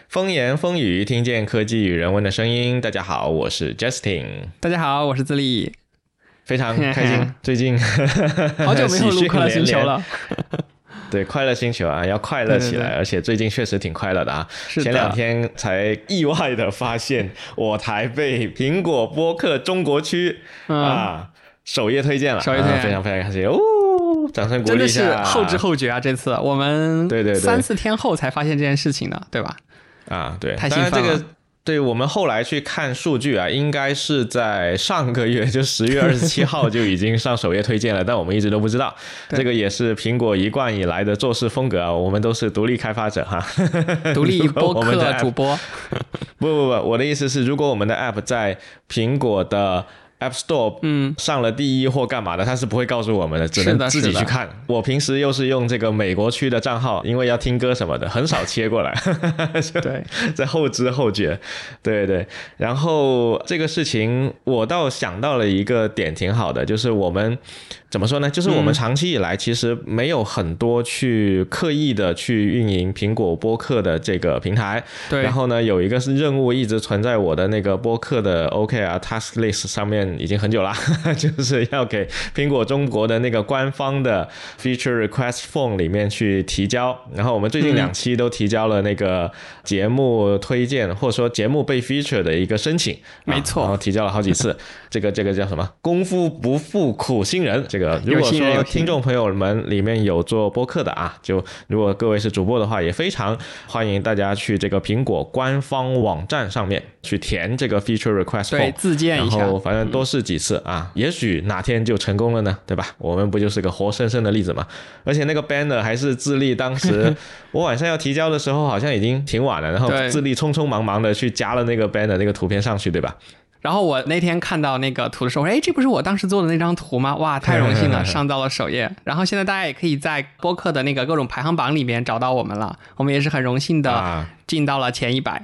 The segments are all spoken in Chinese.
风言风语，听见科技与人文的声音。大家好，我是 Justin。 大家好，我是自立。 非常开心，最近好久没有录快乐星球了。 对，快乐星球啊，要快乐起来，而且最近确实挺快乐的啊。前2天才意外的发现，我台被苹果播客中国区首页推荐了，非常非常开心哦！掌声鼓励一下。 真的是后知后觉啊！这次我们对 3-4天后才发现这件事情的，对吧？ 对， 太兴奋了。 这个对，我们后来去看数据啊，应该是在上个月，就10月27号就已经上首页推荐了，但我们一直都不知道。这个也是苹果一贯以来的做事风格啊，我们都是独立开发者哈， 独立播客主播。 不，我的意思是，如果我们的 App 在苹果的App Store 上了第1或干嘛的，他是不会告诉我们的，只能自己去看。我平时又是用这个美国区的账号，因为要听歌什么的，很少切过来。 对， 在后知后觉。对，然后这个事情我倒想到了一个点挺好的，就是我们怎么说呢，就是我们长期以来其实没有很多去刻意的去运营苹果播客的这个平台。 对， 然后呢，有一个是任务一直存在我的那个播客的 OKR Task List 上面已经很久了，就是要给苹果中国的那个官方的 Feature Request Form 里面去提交。然后我们最近2期都提交了那个节目推荐或者说节目被 feature 的一个申请， 没错， 然后提交了好几次。这个叫什么？功夫不负苦心人。这个如果说听众朋友们里面有做播客的啊，就如果各位是主播的话，也非常欢迎大家去这个苹果官方网站上面去填这个 feature request form， 对，自荐一下， 然后反正多试几次啊，也许哪天就成功了呢，对吧？我们不就是个活生生的例子嘛？而且那个 banner 还是自立当时我晚上要提交的时候好像已经挺晚了，然后自立匆匆忙忙的去加了那个 banner 那个图片上去，对吧？ 然后我那天看到那个图的时候，这不是我当时做的那张图吗？哇，太荣幸了，上到了首页。然后现在大家也可以在播客的那个各种排行榜里面找到我们了，我们也是很荣幸的进到了前100。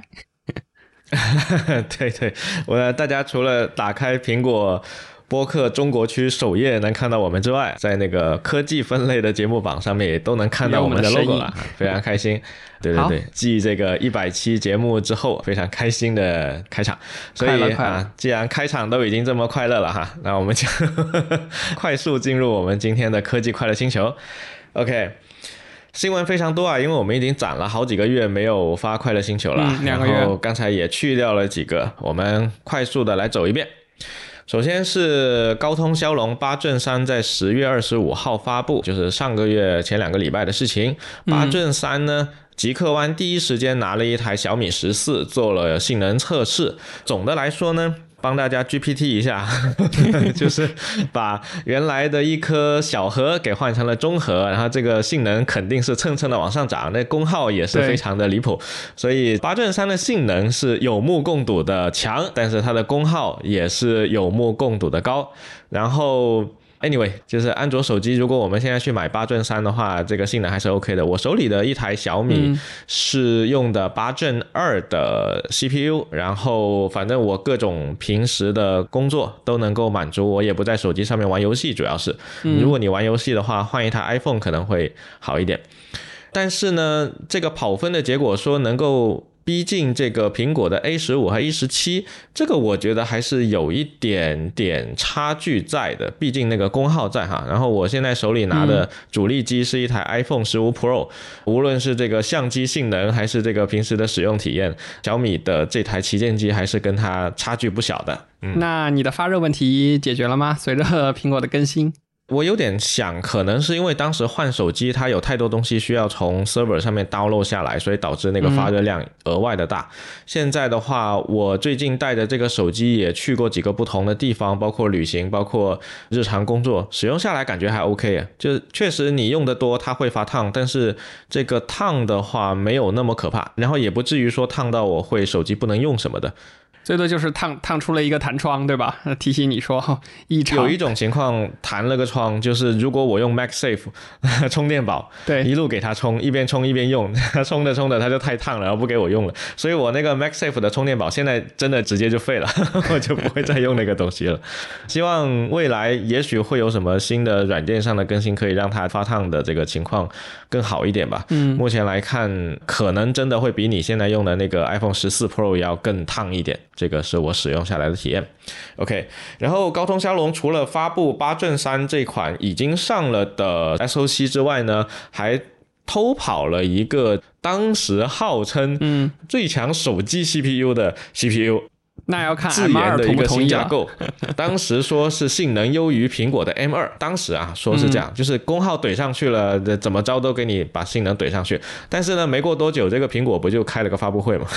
对，大家除了打开苹果播客中国区首页能看到我们之外，在那个科技分类的节目榜上面也都能看到我们的 logo 了，非常开心。对，继这个100期节目之后，非常开心的开场。所以既然开场都已经这么快乐了哈，那我们就快速进入我们今天的科技快乐星球。OK。新闻非常多啊，因为我们已经攒了好几个月没有发快乐星球了 ，2个月， 然后刚才也去掉了几个，我们快速的来走一遍。首先是高通骁龙8 Gen 3在10月25号发布，就是上个月前2个礼拜的事情。8 Gen 3呢，极客湾第一时间拿了一台小米14做了性能测试。总的来说呢，帮大家 GPT 一下就是把原来的一颗小核给换成了中核，然后这个性能肯定是蹭蹭的往上涨，那功耗也是非常的离谱。所以8 Gen 3的性能是有目共睹的强，但是它的功耗也是有目共睹的高。然后anyway， 就是安卓手机如果我们现在去买8 Gen 3的话，这个性能还是 OK 的。我手里的一台小米是用的8 Gen 2的 CPU， 然后反正我各种平时的工作都能够满足，我也不在手机上面玩游戏，主要是如果你玩游戏的话，换一台 iPhone 可能会好一点。但是呢，这个跑分的结果说能够逼近这个苹果的 A15 和 A17， 这个我觉得还是有一点点差距在的，毕竟那个功耗在哈。然后我现在手里拿的主力机是一台 iPhone 15 Pro， 无论是这个相机性能还是这个平时的使用体验，小米的这台旗舰机还是跟它差距不小的。 那你的发热问题解决了吗？随着苹果的更新？ 我有点想可能是因为当时换手机它有太多东西需要从 server 上面 download 下来，所以导致那个发热量额外的大。现在的话，我最近带着这个手机也去过几个不同的地方，包括旅行，包括日常工作，使用下来感觉还 OK， 就确实你用的多它会发烫，但是这个烫的话没有那么可怕，然后也不至于说烫到我会手机不能用什么的。 最多就是烫出了一个弹窗，对吧？提醒你说异常。 有一种情况弹了个窗，就是如果我用 MagSafe 充电宝， 对， 一路给它充，一边充一边用，充着它就太烫了，然后不给我用了，所以我那个 MagSafe 的充电宝现在真的直接就废了，我就不会再用那个东西了。希望未来也许会有什么新的软件上的更新，可以让它发烫的这个情况更好一点吧。目前来看，可能真的会比你现在用的那个 iPhone 14 Pro 要更烫一点，这个是我使用下来的体验。OK， 然后高通骁龙除了发布八阵三这款已经上了的 SoC 之外呢，还偷跑了一个当时号称最强手机 CPU 的 CPU， 那要看自研的一个新架构，当时说是性能优于苹果的 M2， 当时说是这样，就是功耗怼上去了，怎么着都给你把性能怼上去。但是呢，没过多久，这个苹果不就开了个发布会吗？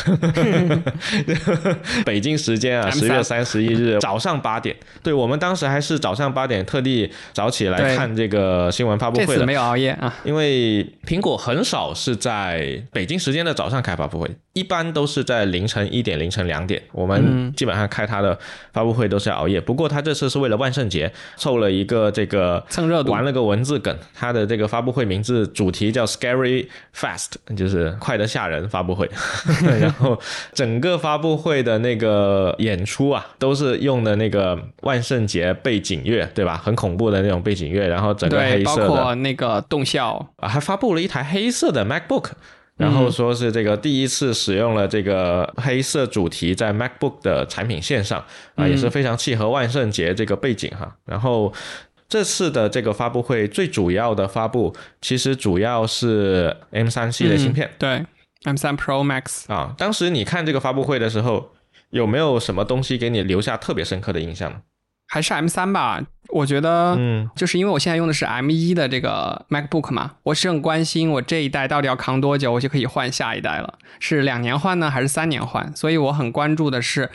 北京时间10月31日早上8点，对，我们当时还是早上8点特地早起来看这个新闻发布会的。 这次没有熬夜啊， 因为苹果很少是在北京时间的早上开发布会，一般都是在凌晨1点、凌晨2点，我们基本上开他的发布会都是要熬夜。不过他这次是为了万圣节凑了一个这个蹭热度， 玩了个文字梗，他的这个发布会名字主题叫 Scary Fast， 就是快得吓人发布会。然后整个发布会的那个演出都是用的那个万圣节背景乐，对吧？很恐怖的那种背景乐，然后整个黑色的， 包括那个动效还发布了一台黑色的 MacBook。然后说是这个第一次使用了这个黑色主题在 MacBook 的产品线上也是非常契合万圣节这个背景哈。然后这次的这个发布会最主要的发布其实主要是 M3 系列芯片， 对 M3 Pro Max 当时你看这个发布会的时候，有没有什么东西给你留下特别深刻的印象呢？ 还是 M3 吧，我觉得就是因为我现在用的是 M1 的这个 MacBook 嘛，我是很关心我这一代到底要扛多久我就可以换下一代了，是2年换呢还是3年换，所以我很关注的是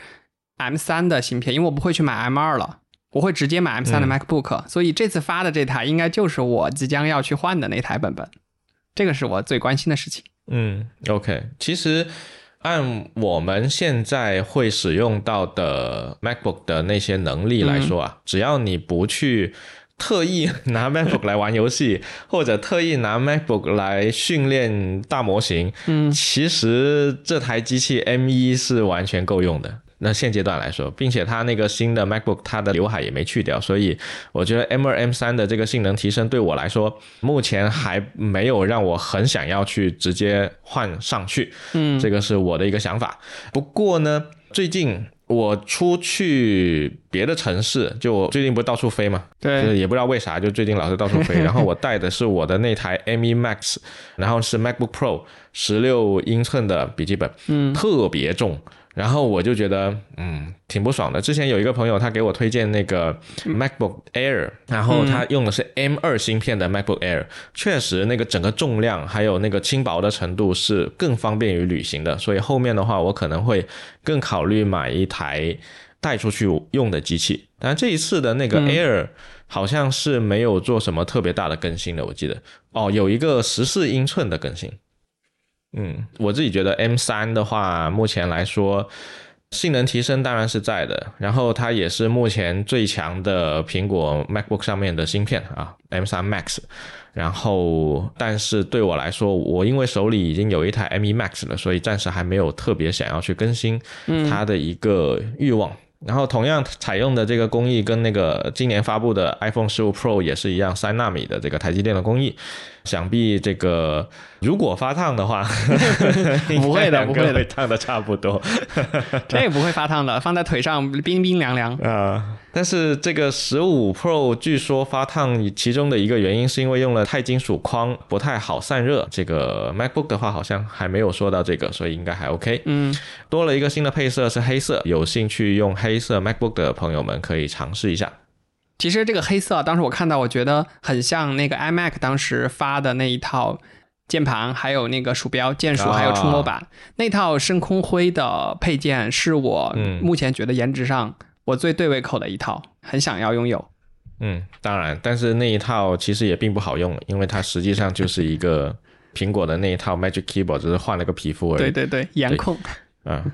M3 的芯片，因为我不会去买 M2 了，我会直接买 M3 的 MacBook，所以这次发的这台应该就是我即将要去换的那台本本，这个是我最关心的事情。 OK， 其实按我们现在会使用到的 MacBook 的那些能力来说只要你不去特意拿 MacBook 来玩游戏或者特意拿 MacBook 来训练大模型其实这台机器 M1 是完全够用的，那现阶段来说，并且它那个新的 MacBook 它的刘海也没去掉，所以我觉得 M2、M3 的这个性能提升对我来说目前还没有让我很想要去直接换上去这个是我的一个想法。不过呢，最近我出去别的城市，就我最近不是到处飞嘛， 对， 就是也不知道为啥就最近老是到处飞然后我带的是我的那台 M1 Max， 然后是 MacBook Pro 16英寸的笔记本特别重，然后我就觉得挺不爽的。之前有一个朋友他给我推荐那个 MacBook Air， 然后他用的是 M2 芯片的 MacBook Air， 确实那个整个重量还有那个轻薄的程度是更方便于旅行的，所以后面的话我可能会更考虑买一台带出去用的机器。但这一次的那个 Air 好像是没有做什么特别大的更新的，我记得有一个14英寸的更新。我自己觉得 M3 的话目前来说性能提升当然是在的，然后它也是目前最强的苹果 MacBook 上面的芯片M3 Max， 然后但是对我来说，我因为手里已经有一台 M1 Max 了，所以暂时还没有特别想要去更新它的一个欲望。然后同样采用的这个工艺跟那个今年发布的 iPhone 15 Pro 也是一样，3纳米的这个台积电的工艺，想必这个如果发烫的话不会的，不会的， 会烫的差不多这也不会发烫的，放在腿上冰冰凉凉但是这个15 Pro 据说发烫其中的一个原因是因为用了钛金属框不太好散热，这个 MacBook 的话好像还没有说到这个，所以应该还 OK。多了一个新的配色是黑色，有兴趣用黑色 MacBook 的朋友们可以尝试一下。 其实这个黑色当时我看到我觉得很像那个 iMac 当时发的那一套键盘还有那个鼠标键鼠还有触摸板那套深空灰的配件是我目前觉得颜值上我最对胃口的一套，很想要拥有。 当然，但是那一套其实也并不好用，因为它实际上就是一个苹果的那一套 Magic Keyboard， 只是换了个皮肤而已。 对对对，颜控。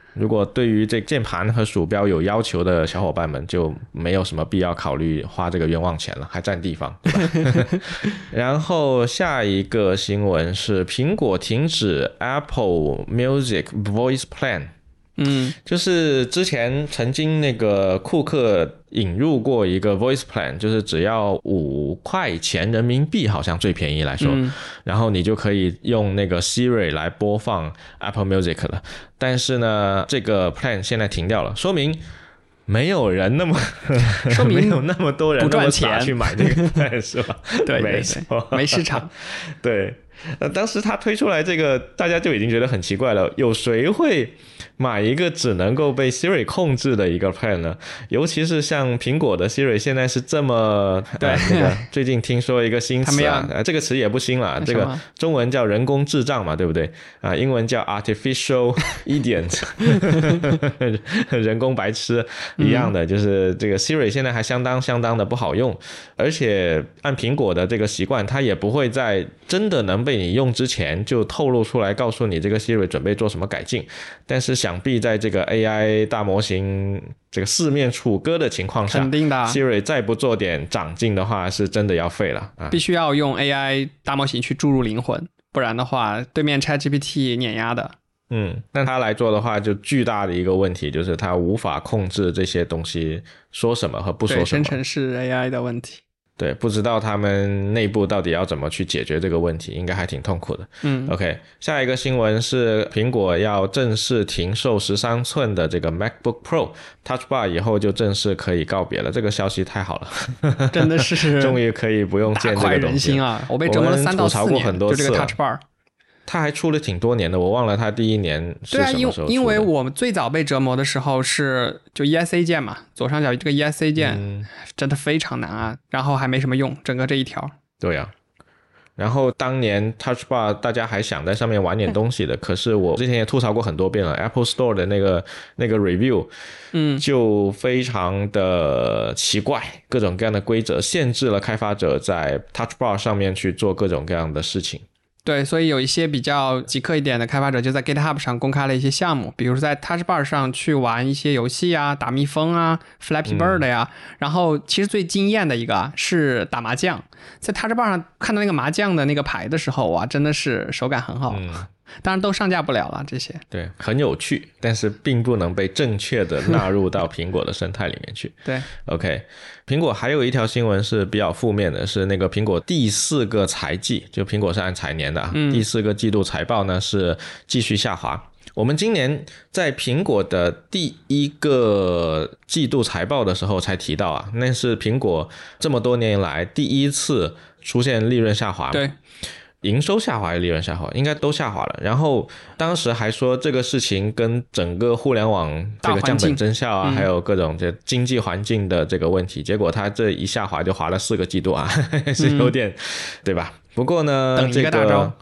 如果对于这键盘和鼠标有要求的小伙伴们，就没有什么必要考虑花这个冤枉钱了，还占地方，对吧？然后下一个新闻是苹果停止 Apple Music Voice Plan。就是之前曾经那个库克引入过一个 Voice Plan， 就是只要5块钱人民币，好像最便宜来说，然后你就可以用那个 Siri 来播放 Apple Music 了。但是呢，这个 Plan 现在停掉了，说明没有人那么说明没有那么多人那么傻去买这个 plan 是吧？ 对， 没错， 没市场。 对，当时他推出来这个，大家就已经觉得很奇怪了，有谁会买一个只能够被 Siri 控制的一个 plan 呢？尤其是像苹果的 Siri 现在是这么那个最近听说一个新词这个词也不新了，这个中文叫人工智障嘛，对不对？英文叫 artificial idiot 人工白痴一样的，就是这个 Siri 现在还相当的不好用，而且按苹果的这个习惯，它也不会在真的能被你用之前就透露出来告诉你这个 Siri 准备做什么改进。但是想必在这个 AI 大模型这个四面楚歌的情况下， 肯定的 Siri 再不做点长进的话，是真的要废了必须要用 AI 大模型去注入灵魂，不然的话对面 ChatGPT 碾压的。 那他来做的话，就巨大的一个问题就是他无法控制这些东西说什么和不说什么。 对，生成式 AI 的问题。 对，不知道他们内部到底要怎么去解决这个问题，应该还挺痛苦的。OK， 下一个新闻是苹果要正式停售13寸的这个 MacBook Pro Touch Bar 以后就正式可以告别了，这个消息太好了， 真的是终于可以不用见这个东西。 大快人心啊！我被折磨了3到4年，就这个 Touch Bar。 他还出了挺多年的，我忘了他第一年是什么时候出的。 对啊，因为我们最早被折磨的时候是就 ESC 键嘛，左上角这个 ESC 键真的非常难啊，然后还没什么用，整个这一条。 对啊，然后当年 Touch Bar 大家还想在上面玩点东西的，可是我之前也吐槽过很多遍了 Apple Store 的那个 review 就非常的奇怪，各种各样的规则限制了开发者在 Touch Bar 上面去做各种各样的事情。 对，所以有一些比较极客一点的开发者就在 GitHub 上公开了一些项目，比如说在 Touch Bar 上去玩一些游戏啊，打蜜蜂啊 Flappy Bird 呀，然后其实最惊艳的一个是打麻将，在 Touch Bar 上看到那个麻将的那个牌的时候，哇，真的是手感很好。当然都上架不了了这些。 对，很有趣，但是并不能被正确的纳入到苹果的生态里面去。 对 OK， 苹果还有一条新闻是比较负面的，是那个苹果第4个财季，就苹果是按财年的第4个季度财报呢是继续下滑。我们今年在苹果的第1个季度财报的时候才提到那是苹果这么多年来第一次出现利润下滑。 对， 营收下滑还是利润下滑，应该都下滑了。然后当时还说这个事情跟整个互联网这个降本增效还有各种这经济环境的这个问题，结果它这一下滑就滑了4个季度是有点对吧？不过呢， 等一个大招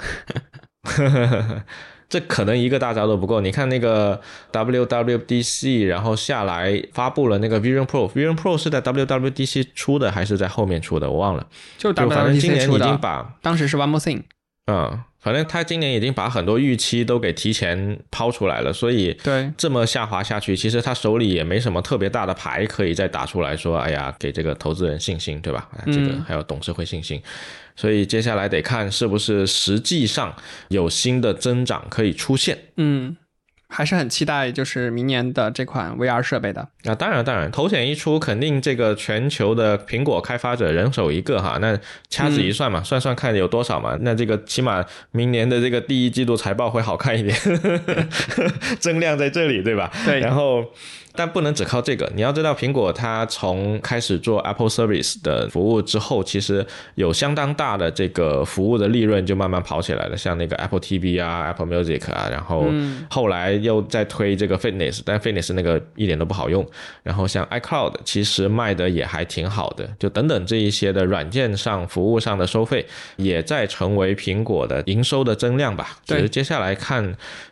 这可能一个大招都不够。你看那个 WWDC 然后下来发布了那个 Vision Pro， Vision Pro 是在 WWDC 出的还是在后面出的我忘了， 就反正今年已经把当时是 One More Thing。 反正他今年已经把很多预期都给提前抛出来了，所以这么下滑下去，其实他手里也没什么特别大的牌可以再打出来说，哎呀，给这个投资人信心，对吧？这个还有董事会信心，所以接下来得看是不是实际上有新的增长可以出现。 还是很期待就是明年的这款 VR 设备的。 当然头显一出肯定这个全球的苹果开发者人手一个那掐指一算嘛，算算看有多少嘛，那这个起码明年的这个第1季度财报会好看一点增量在这里，对吧？ 对， 然后但不能只靠这个，你要知道苹果它从开始做 Apple Service 的服务之后，其实有相当大的这个服务的利润就慢慢跑起来了，像那个 Apple TV Apple Music 然后后来又在推这个 Fitness， 但 Fitness 那个一点都不好用，然后像 iCloud 其实卖的也还挺好的，就等等这一些的软件上服务上的收费也在成为苹果的营收的增量吧。只是接下来看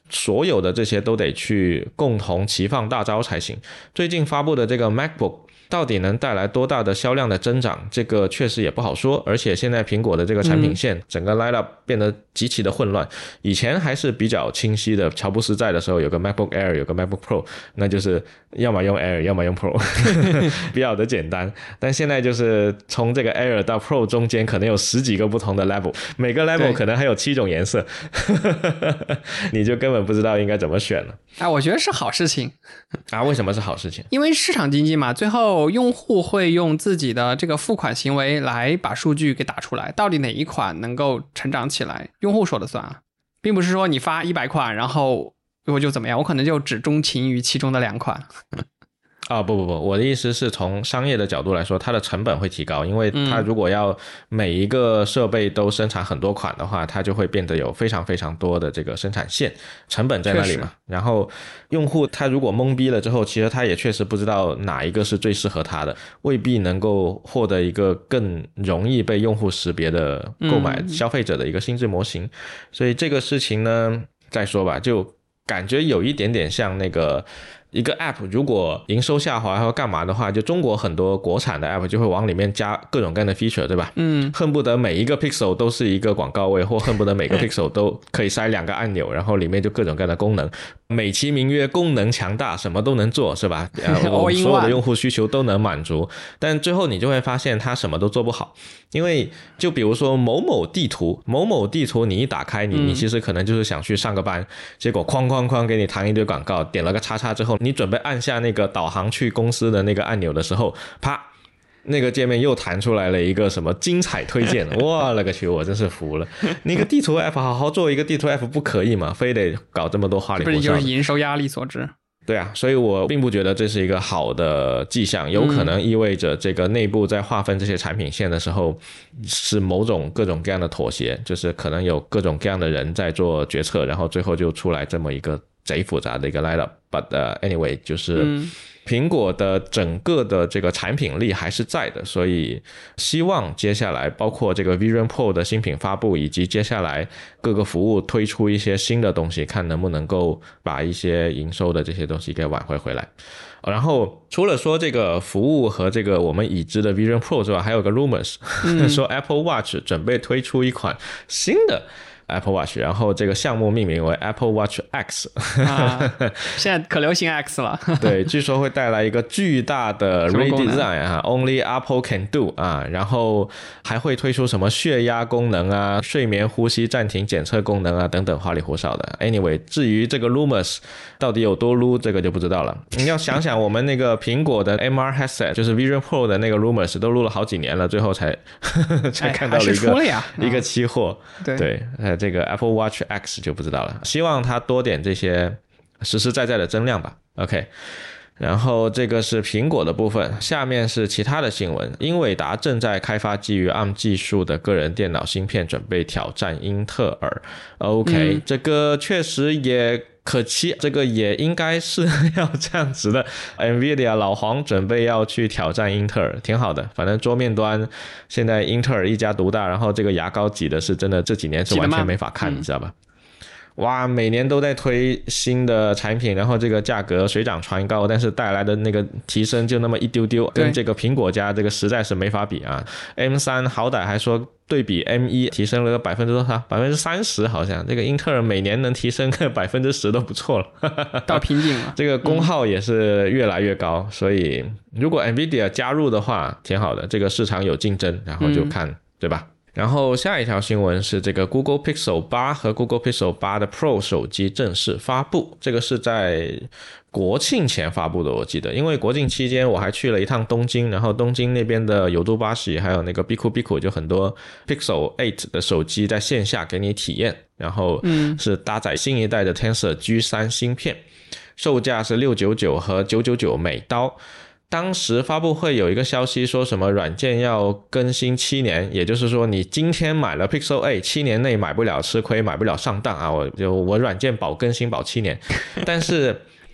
所有的这些都得去共同齐放大招才行。最近发布的这个 MacBook到底能带来多大的销量的增长，这个确实也不好说。而且现在苹果的这个产品线整个 lineup 变得极其的混乱，以前还是比较清晰的，乔布斯在的时候有个 MacBook Air 有个 MacBook Pro， 那就是要么用 Air 要么用 Pro 比较的简单。但现在就是从这个 Air 到 Pro 中间可能有10几个不同的 level， 每个 level 可能还有7种颜色你就根本不知道应该怎么选了。 我觉得是好事情啊。为什么是好事情？ 因为市场经济嘛，最后用户会用自己的这个付款行为来把数据给打出来，到底哪一款能够成长起来，用户说了算啊，并不是说你发100款然后我就怎么样，我可能就只钟情于其中的2款不，我的意思是从商业的角度来说，它的成本会提高，因为它如果要每一个设备都生产很多款的话，它就会变得有非常非常多的这个生产线，成本在那里嘛。然后用户他如果懵逼了之后，其实他也确实不知道哪一个是最适合他的，未必能够获得一个更容易被用户识别的购买消费者的一个心智模型。所以这个事情呢，再说吧，就感觉有一点点像那个一个 app 如果营收下滑或干嘛的话，就中国很多国产的 app 就会往里面加各种各样的 feature， 对吧？恨不得每一个 pixel 都是一个广告位，或恨不得每个 pixel 都可以塞2个按钮，然后里面就各种各样的功能，美其名曰功能强大，什么都能做，是吧？我所有的用户需求都能满足，但最后你就会发现它什么都做不好。因为就比如说某某地图你一打开你其实可能就是想去上个班，结果哐哐哐给你弹一堆广告，点了个叉叉之后，你准备按下那个导航去公司的那个按钮的时候，啪，那个界面又弹出来了一个什么精彩推荐，哇了个去，我真是服了。那个地图 app 好好做一个地图 app 不可以吗？非得搞这么多花里胡哨的， 不是就是营收压力所致。 对啊，所以我并不觉得这是一个好的迹象，有可能意味着这个内部在划分这些产品线的时候是某种各种各样的妥协，就是可能有各种各样的人在做决策，然后最后就出来这么一个贼复杂的一个 lineup。 But anyway 就是苹果的整个的这个产品力还是在的，所以希望接下来包括这个 Vision Pro 的新品发布，以及接下来各个服务推出一些新的东西，看能不能够把一些营收的这些东西给挽回回来。然后除了说这个服务和这个我们已知的 Vision Pro 之外，还有个 rumors 说 Apple Watch 准备推出一款新的Apple Watch， 然后这个项目命名为 Apple Watch X 现在可流行 X 了对，据说会带来一个巨大的 redesign Only Apple can do 然后还会推出什么血压功能睡眠呼吸暂停检测功能等等花里胡哨的。 Anyway 至于这个 rumors 到底有多撸，这个就不知道了。你要想想我们那个苹果的 MR headset 就是 Vision Pro 的那个 rumors 都撸了好几年了，最后才看到了一个期货。对这个 Apple Watch X 就不知道了，希望它多点这些实实在在的增量吧。 OK， 然后这个是苹果的部分，下面是其他的新闻。英伟达正在开发基于 ARM 技术的个人电脑芯片，准备挑战英特尔。 OK，这个确实也可期，这个也应该是要这样子的。 NVIDIA 老黄准备要去挑战英特尔，挺好的。反正桌面端现在英特尔一家独大，然后这个牙膏挤的是真的，这几年是完全没法看，你知道吧？哇，每年都在推新的产品，然后这个价格水涨船高，但是带来的那个提升就那么一丢丢，跟这个苹果家这个实在是没法比啊。M3 好歹还说对比 M1 提升了个多少？30%好像，这个英特尔每年能提升个10%都不错了到瓶颈了。 这个功耗也是越来越高，所以如果 NVIDIA 加入的话挺好的，这个市场有竞争，然后就看对吧？然后下一条新闻是这个 Google Pixel 8和 Google Pixel 8的 Pro 手机正式发布，这个是在国庆前发布的我记得，因为国庆期间我还去了一趟东京，然后东京那边的有度巴士还有那个 Biku 就很多 Pixel 8的手机在线下给你体验，然后是搭载新一代的 Tensor G3 芯片，售价是699和999美刀。当时发布会有一个消息说什么软件要更新7年，也就是说你今天买了 Pixel 8 7年内买不了吃亏，买不了上当我软件保更新保7年但是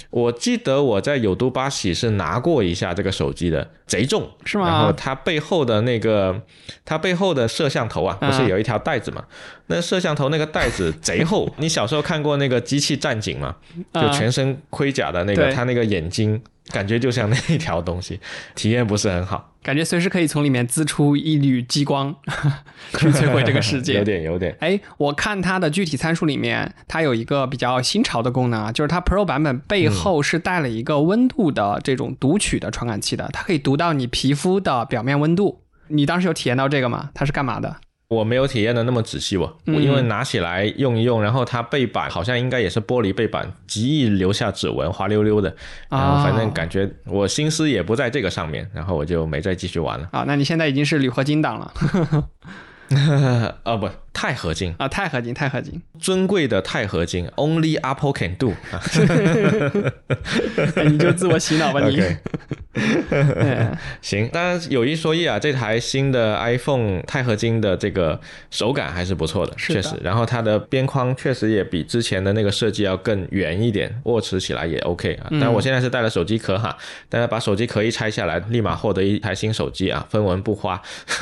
我记得我在有都巴喜是拿过一下这个手机的，贼重， 是吗？ 然后它背后的摄像头啊，不是有一条带子嘛？那摄像头那个带子贼厚。你小时候看过那个机器战警吗？就全身盔甲的那个，它那个眼睛感觉就像那一条东西，体验不是很好。 感觉随时可以从里面滋出一缕激光去摧毁这个世界。 有点。 我看它的具体参数里面，它有一个比较新潮的功能，就是它 Pro 版本背后是带了一个温度的这种读取的传感器的，它可以读到你皮肤的表面温度。你当时有体验到这个吗？它是干嘛的？ 我没有体验的那么仔细我因为拿起来用一用，然后它背板好像应该也是玻璃背板，极易留下指纹，滑溜溜的，然后反正感觉我心思也不在这个上面，然后我就没再继续玩了。 那你现在已经是铝合金党了。 不，钛合金啊，钛合金， 尊贵的钛合金 ，Only Apple can do 你就自我洗脑吧你。 行，当然有一说一啊，这台新的 iPhone 钛合金的这个手感还是不错的，确实。然后它的边框确实也比之前的那个设计要更圆一点，握持起来也 OK 啊。但我现在是带了手机壳哈，但是把手机壳一拆下来，立马获得一台新手机啊，分文不花。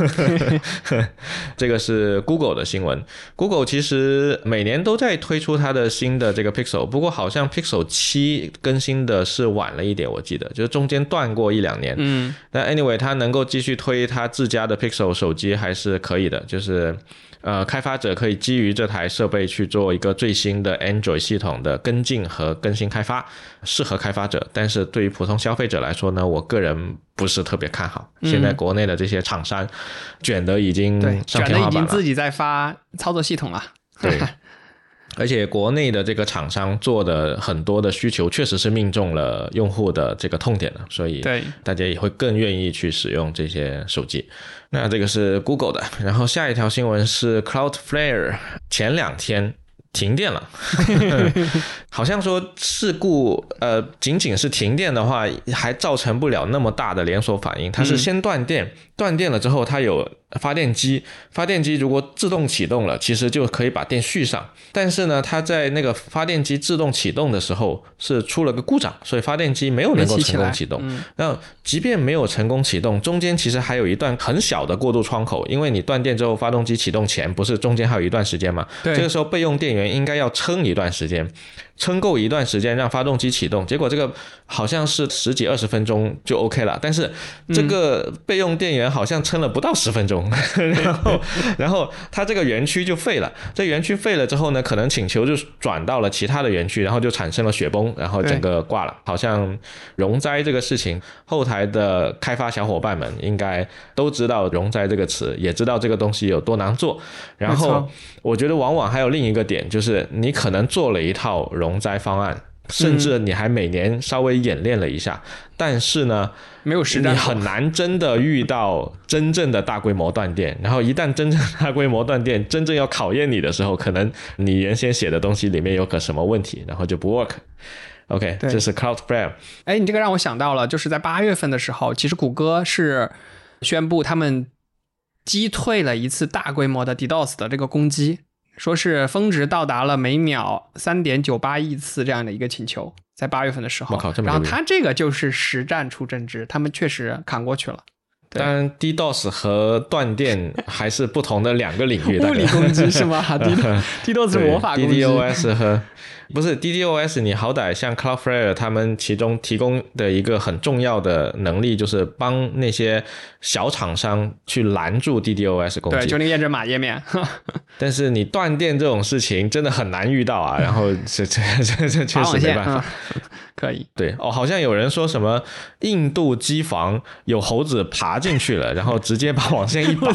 这个是 Google 的新闻。Google 其实每年都在推出它的新的这个 Pixel， 不过好像 Pixel 7更新的是晚了一点，我记得就是中间断过1-2年。但 anyway 它能够继续推它自家的 Pixel 手机还是可以的，就是开发者可以基于这台设备去做一个最新的 Android 系统的跟进和更新开发，适合开发者。但是对于普通消费者来说呢，我个人不是特别看好。现在国内的这些厂商卷的已经上天花板了， 卷的已经自己在发操作系统了。 对。而且国内的这个厂商做的很多的需求确实是命中了用户的这个痛点了，所以大家也会更愿意去使用这些手机。那这个是 Google 的，然后下一条新闻是 Cloudflare 前2天停电了。好像说事故仅仅是停电的话还造成不了那么大的连锁反应，它是先断电，断电了之后它有发电机如果自动启动了，其实就可以把电续上。但是呢，它在那个发电机自动启动的时候是出了个故障，所以发电机没有能够成功启动。那即便没有成功启动，中间其实还有一段很小的过渡窗口，因为你断电之后发动机启动前不是中间还有一段时间吗？这个时候备用电源应该要撑一段时间，撑够一段时间让发动机启动，结果这个好像是10几20分钟就 OK 了，但是这个备用电源好像撑了不到10分钟。然后它这个园区就废了，这园区废了之后呢，可能请求就转到了其他的园区，然后就产生了雪崩，然后整个挂了。好像熔灾这个事情，后台的开发小伙伴们应该都知道熔灾这个词，也知道这个东西有多难做。然后我觉得往往还有另一个点，就是你可能做了一套熔灾方案，甚至你还每年稍微演练了一下，但是呢没有实战， 你很难真的遇到真正的大规模断电。然后一旦真正大规模断电真正要考验你的时候，可能你原先写的东西里面有个什么问题，然后就不 work。 OK， 这是 Cloudflare。 你这个让我想到了，就是在8月份的时候，其实谷歌是宣布他们击退了一次大规模的 DDoS 的这个攻击，说是峰值到达了每秒 3.98 亿次这样的一个请求，在8月份的时候。然后他这个就是实战出真知，他们确实砍过去了。 当然 DDoS 和断电还是不同的2个领域。 物理攻击是吗？ DDoS 是魔法攻击。 DDoS 和不是 DDoS， 你好歹像 Cloudflare 他们其中提供的一个很重要的能力，就是帮那些小厂商去拦住 DDoS 攻击。 对，就那个验证码页面。 但是你断电这种事情真的很难遇到啊，然后这确实没办法。 可以。 对好像有人说什么印度机房有猴子爬进去了，然后直接把网线一拔。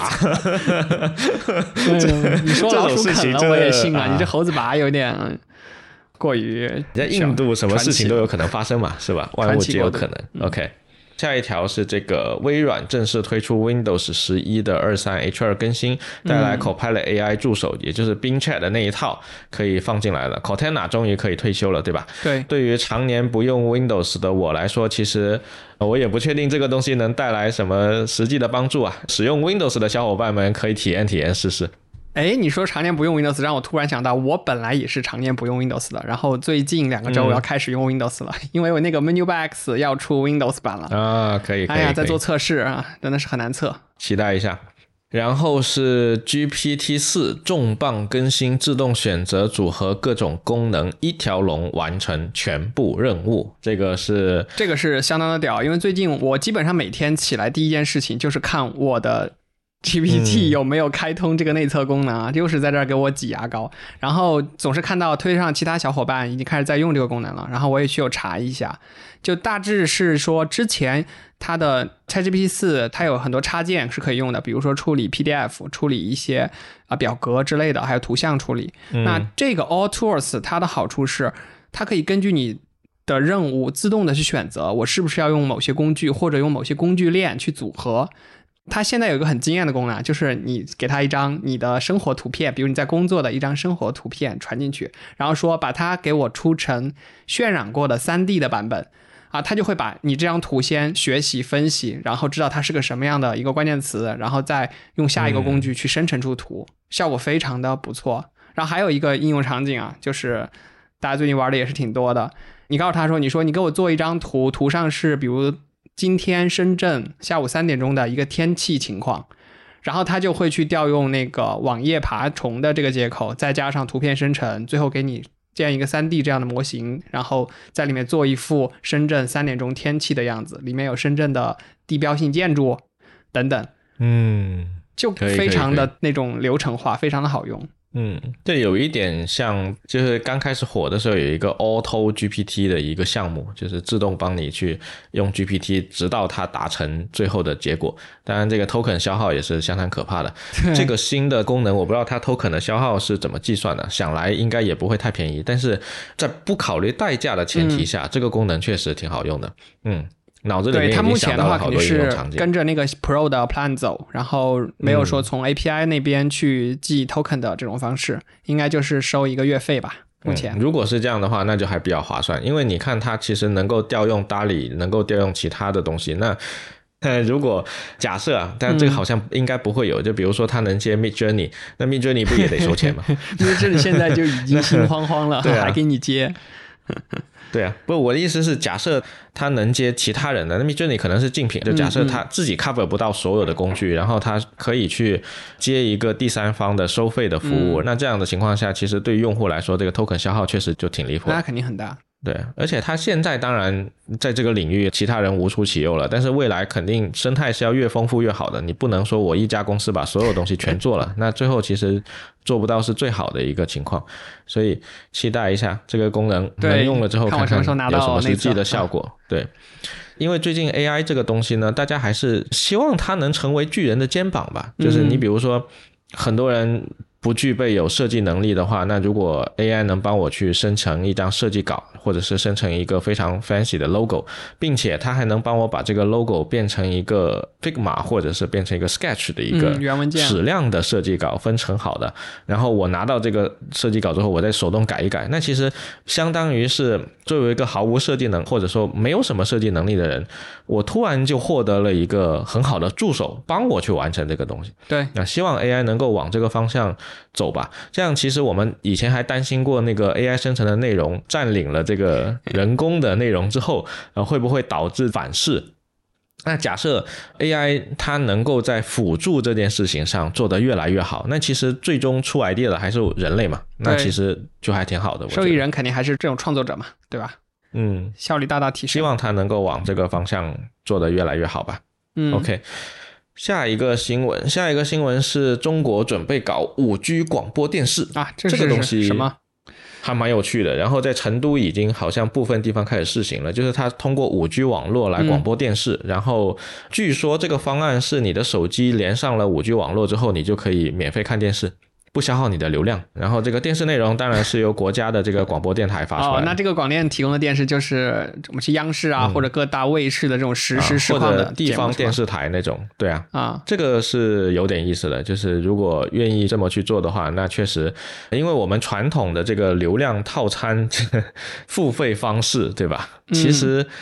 你说老鼠啃了我也信啊，你这猴子拔有点过于。 在印度什么事情都有可能发生嘛，是吧？万物皆有可能。OK。下一条是这个微软正式推出 Windows 11的 23H2 更新，带来 Copilot AI 助手，也就是 Bing Chat 的那一套可以放进来了。Cortana 终于可以退休了，对吧？ 对。 对于常年不用 Windows 的我来说，其实我也不确定这个东西能带来什么实际的帮助啊。使用 Windows 的小伙伴们可以体验体验试试。 你说常年不用 Windows 让我突然想到，我本来也是常年不用 Windows 的，然后最近2个周我要开始用 Windows 了，因为我那个 Menu X 要出 Windows 版了啊，可以， 哎呀，在做测试啊，真的是很难测， 期待一下。然后是 GPT-4 重磅更新，自动选择组合各种功能，一条龙完成全部任务。这个是相当的屌，因为最近我基本上每天起来第一件事情就是看我的 GPT 有没有开通这个内测功能啊，又是在这儿给我挤牙膏。然后总是看到推特上其他小伙伴已经开始在用这个功能了，然后我也去有查一下，就大致是说之前它的 ChatGPT 4它有很多插件是可以用的，比如说处理 PDF 处理一些表格之类的，还有图像处理。那这个 All Tools 它的好处是它可以根据你的任务自动的去选择我是不是要用某些工具或者用某些工具链去组合。它现在有一个很惊艳的功能，就是你给它一张你的生活图片，比如你在工作的一张生活图片传进去，然后说把它给我出成渲染过的 3D 的版本啊，它就会把你这张图先学习分析，然后知道它是个什么样的一个关键词，然后再用下一个工具去生成出图，效果非常的不错。然后还有一个应用场景啊，就是大家最近玩的也是挺多的，你告诉他说，你说你给我做一张图，图上是比如今天深圳下午3点钟的一个天气情况，然后他就会去调用那个网页爬虫的这个接口，再加上图片生成，最后给你建一个 3D 这样的模型，然后在里面做一幅深圳3点钟天气的样子，里面有深圳的地标性建筑等等，就非常的那种流程化，非常的好用。 这有一点像就是刚开始火的时候有一个 Auto GPT 的一个项目，就是自动帮你去用 GPT 直到它达成最后的结果。当然这个 token 消耗也是相当可怕的。这个新的功能我不知道它 token 的消耗是怎么计算的，想来应该也不会太便宜，但是在不考虑代价的前提下，这个功能确实挺好用的。脑子里面已经想到了好多应用场景。 对，它目前的话肯定是跟着那个 Pro 的 plan 走，然后没有说从 API 那边去记 token 的这种方式，应该就是收一个月费吧。目前如果是这样的话，那就还比较划算，因为你看它其实能够调用 DALL-E， 能够调用其他的东西。那如果假设啊，但这个好像应该不会有，就比如说它能接 Midjourney， 那 Midjourney 不也得收钱吗 ？Midjourney 现在就已经心慌慌了， 对啊， 还给你接。 对啊，不，我的意思是假设他能接其他人的，那么这里可能是竞品，就假设他自己 cover 不到所有的工具，然后他可以去接一个第三方的收费的服务，那这样的情况下其实对于用户来说这个 token 消耗确实就挺离谱的， 那肯定很大。 对，而且他现在当然在这个领域其他人无出其右了，但是未来肯定生态是要越丰富越好的，你不能说我一家公司把所有东西全做了那最后其实做不到是最好的一个情况，所以期待一下这个功能能用了之后看看有什么实际的效果。对，因为最近 AI 这个东西呢，大家还是希望它能成为巨人的肩膀吧，就是你比如说很多人不具备有设计能力的话，那如果 AI 能帮我去生成一张设计稿，或者是生成一个非常 fancy 的 logo， 并且它还能帮我把这个 logo 变成一个 Figma 或者是变成一个 Sketch 的一个矢量的设计稿分成好的，然后我拿到这个设计稿之后我再手动改一改，那其实相当于是作为一个毫无设计能或者说没有什么设计能力的人，我突然就获得了一个很好的助手帮我去完成这个东西。 对， 那希望 AI 能够往这个方向走吧，这样其实我们以前还担心过那个 AI 生成的内容占领了这个人工的内容之后会不会导致反噬。那假设 AI 它能够在辅助这件事情上做得越来越好，那其实最终出 idea 的还是人类嘛，那其实就还挺好的。 受益人肯定还是这种创作者嘛，对吧？效率大大提升。 希望它能够往这个方向做得越来越好吧。OK，下一个新闻是中国准备搞 5G 广播电视啊，这个东西什么？ 还蛮有趣的，然后在成都已经好像部分地方开始试行了，就是它通过 5G 网络来广播电视，然后据说这个方案是你的手机连上了 5G 网络之后，你就可以免费看电视，不消耗你的流量，然后这个电视内容当然是由国家的这个广播电台发出来的。 那这个广电提供的电视就是我们去央视啊，或者各大卫视的这种实时实况的或者地方电视台那种。对啊，这个是有点意思的，就是如果愿意这么去做的话，那确实因为我们传统的这个流量套餐付费方式对吧，其实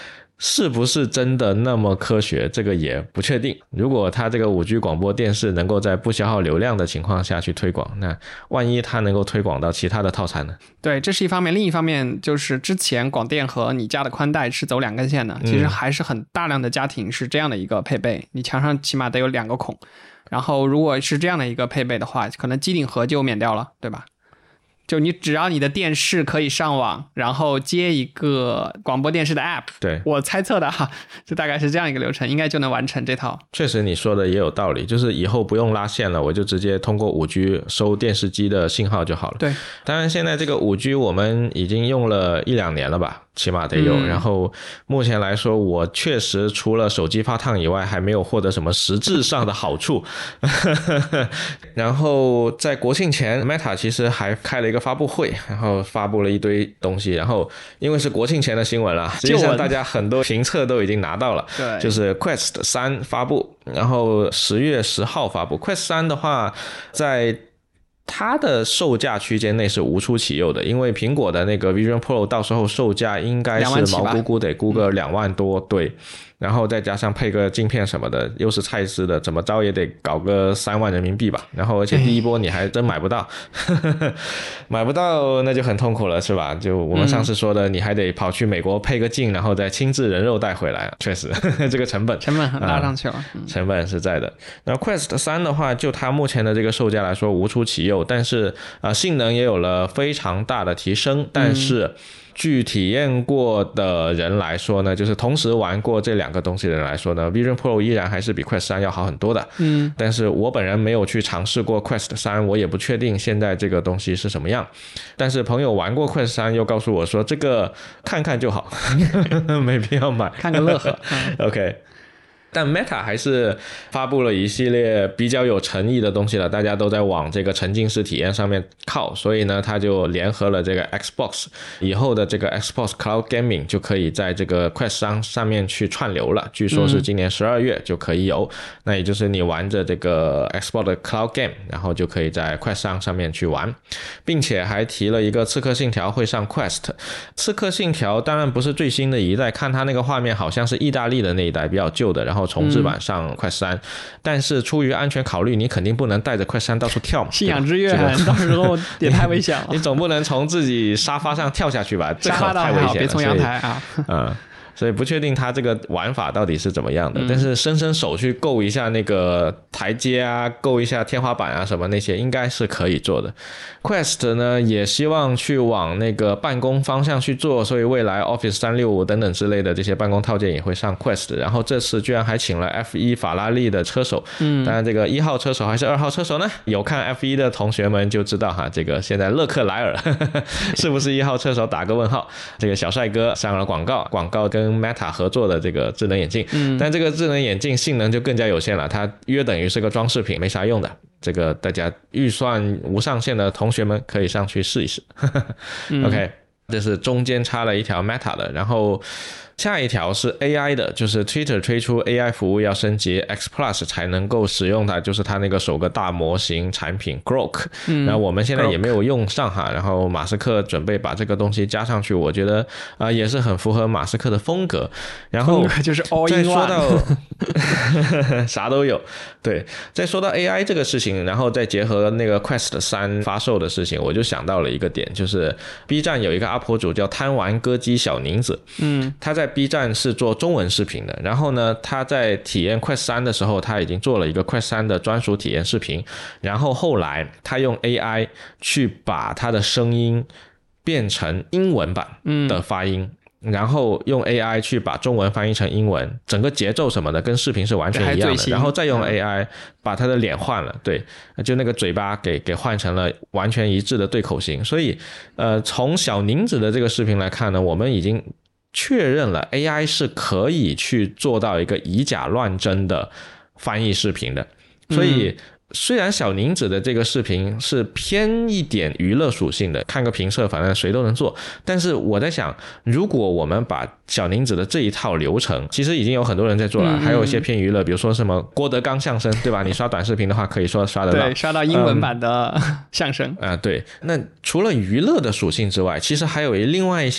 是不是真的那么科学，这个也不确定。如果它这个 5G 广播电视能够在不消耗流量的情况下去推广，那万一它能够推广到其他的套餐呢？ 对，这是一方面。另一方面就是之前广电和你家的宽带是走2根线的，其实还是很大量的家庭是这样的一个配备，你墙上起码得有2个孔。然后如果是这样的一个配备的话，可能机顶盒就免掉了，对吧？就你只要你的电视可以上网，然后接一个广播电视的 app， 对， 我猜测的哈，就大概是这样一个流程，应该就能完成这套。 确实你说的也有道理，就是以后不用拉线了，我就直接通过 5G 收电视机的信号就好了。 对， 当然现在这个 5G 我们已经用了1-2年了吧，起码得有。然后目前来说，我确实除了手机发烫以外，还没有获得什么实质上的好处。然后在国庆前 Meta 其实还开了一个发布会，然后发布了一堆东西，然后因为是国庆前的新闻了，实际上大家很多评测都已经拿到了。 对， 就是 Quest 3发布，然后10月10号发布。Quest 3的话，在它的售价区间内是无出其右的，因为苹果的那个 Vision Pro 到时候售价应该是毛估估得估个2万多，对。然后再加上配个镜片什么的，又是蔡司的，怎么着也得搞个3万人民币吧。然后而且第一波你还真买不到，买不到那就很痛苦了，是吧？就我们上次说的，你还得跑去美国配个镜，然后再亲自人肉带回来，确实这个成本拉上去了， 成本是在的。那 Quest 3的话，就它目前的这个售价来说无出其右，但是性能也有了非常大的提升，但是据体验过的人来说呢，就是同时玩过这2个东西的人来说呢， Vision Pro 依然还是比 Quest 3要好很多的。但是我本人没有去尝试过 Quest 3，我也不确定现在这个东西是什么样。但是朋友玩过 Quest 3又告诉我说，这个看看就好，没必要买， 看个乐呵。 OK。但 Meta 还是发布了一系列比较有诚意的东西了，大家都在往这个沉浸式体验上面靠，所以呢，它就联合了这个 Xbox， 以后的这个 Xbox Cloud Gaming 就可以在这个 Quest 上面去串流了，据说是今年12月就可以有，那也就是你玩着这个 Xbox 的 Cloud Game， 然后就可以在 Quest 上面去玩，并且还提了一个刺客信条会上 Quest。 刺客信条当然不是最新的一代，看它那个画面好像是意大利的那一代比较旧的，然后重制版上 Quest 3，但是出于安全考虑，你肯定不能带着 Quest 3到处跳嘛， 信仰之跃，到时候也太危险了。 你总不能从自己沙发上跳下去吧？ 沙发倒还好，别从阳台啊。 所以不确定它这个玩法到底是怎么样的，但是伸手去够一下那个台阶啊，够一下天花板啊什么那些应该是可以做的。Quest 呢也希望去往那个办公方向去做，所以未来 Office 365等等之类的这些办公套件也会上 Quest。 然后这次居然还请了 F1 法拉利的车手，当然这个1号车手还是2号车手呢？有看 F1 的同学们就知道哈，这个现在勒克莱尔是不是1号车手打个问号。这个小帅哥上了广告跟Meta 合作的这个智能眼镜，但这个智能眼镜性能就更加有限了，它约等于是个装饰品，没啥用的。这个大家预算无上限的同学们可以上去试一试。OK， 这是中间插了一条 Meta 的，然后下一条是 AI 的，就是 Twitter 推出 AI 服务要升级 X Plus 才能够使用它，就是它那个首个大模型产品 Grok，然后我们现在也没有用上哈，然后马斯克准备把这个东西加上去，我觉得也是很符合马斯克的风格。然后就是 all in one， 再说到啥都有，对，再说到 AI 这个事情，然后再结合那个 Quest 3发售的事情，我就想到了一个点，就是 B 站有一个 UP 主叫贪玩歌姬小宁子，他在 B 站是做中文视频的，然后呢他在体验 Quest 3的时候，他已经做了一个 Quest 3的专属体验视频，然后后来他用 AI 去把他的声音变成英文版的发音，然后用 AI 去把中文翻译成英文，整个节奏什么的跟视频是完全一样的，然后再用 AI 把他的脸换了，对，就那个嘴巴给换成了完全一致的对口型。所以从小宁子的这个视频来看呢，我们已经确认了 AI 是可以去做到一个以假乱真的翻译视频的。所以虽然小宁子的这个视频是偏一点娱乐属性的，看个评测反正谁都能做，但是我在想，如果我们把小宁子的这一套流程，其实已经有很多人在做了，还有一些偏娱乐，比如说什么郭德纲相声，对吧？你刷短视频的话可以说刷得到， 对，刷到英文版的相声对。那除了娱乐的属性之外，其实还有另外一些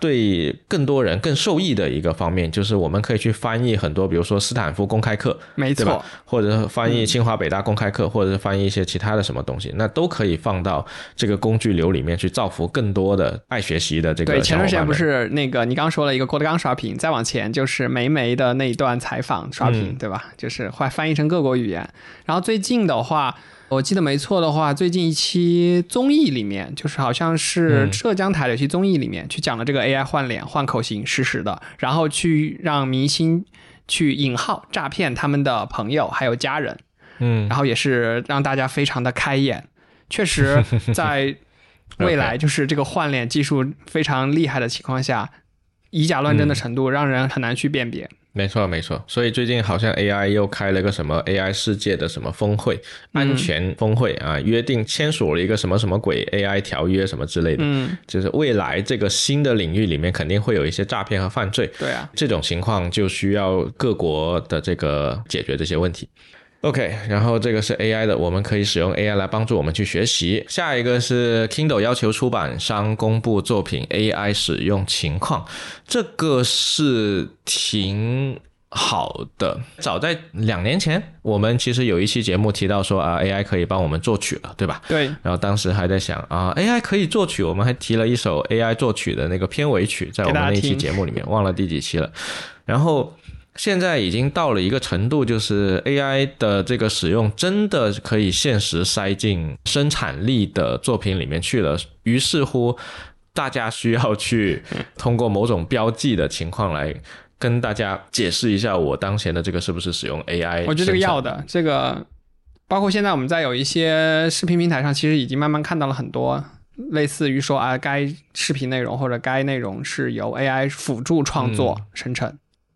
对更多人更受益的一个方面，就是我们可以去翻译很多比如说斯坦福公开课， 没错， 对吧？或者翻译清华北大公开课，或者是翻译一些其他的什么东西，那都可以放到这个工具流里面去造福更多的爱学习的这个小伙伴们。 对，前段时间不是那个你刚说了一个郭德纲刷屏，再往前就是梅梅的那一段采访刷屏，对吧？就是会翻译成各国语言。然后最近的话，我记得没错的话，最近一期综艺里面，就是好像是浙江台的一期综艺里面，去讲了这个 AI 换脸换口型实时的，然后去让明星去引号诈骗他们的朋友还有家人，然后也是让大家非常的开眼。确实在未来就是这个换脸技术非常厉害的情况下，以假乱真的程度让人很难去辨别。 没错没错，所以最近好像 AI 又开了个什么 AI 世界的什么峰会，安全峰会啊，约定签署了一个什么什么鬼 AI 条约什么之类的，就是未来这个新的领域里面肯定会有一些诈骗和犯罪， 对啊， 这种情况就需要各国的这个解决这些问题。OK， 然后这个是 AI 的，我们可以使用 AI 来帮助我们去学习。下一个是 Kindle 要求出版商公布作品 AI 使用情况，这个是挺好的。早在2年前，我们其实有一期节目提到说AI 可以帮我们作曲了，对吧？ 对。 然后当时还在想AI 可以作曲，我们还提了一首 AI 作曲的那个片尾曲，在我们那期节目里面，忘了第几期了。然后现在已经到了一个程度，就是 AI 的这个使用真的可以现实塞进生产力的作品里面去了，于是乎大家需要去通过某种标记的情况来跟大家解释一下我当前的这个是不是使用 AI。 我觉得这个要的，这个包括现在我们在有一些视频平台上其实已经慢慢看到了很多类似于说该视频内容或者该内容是由 AI 辅助创作生成。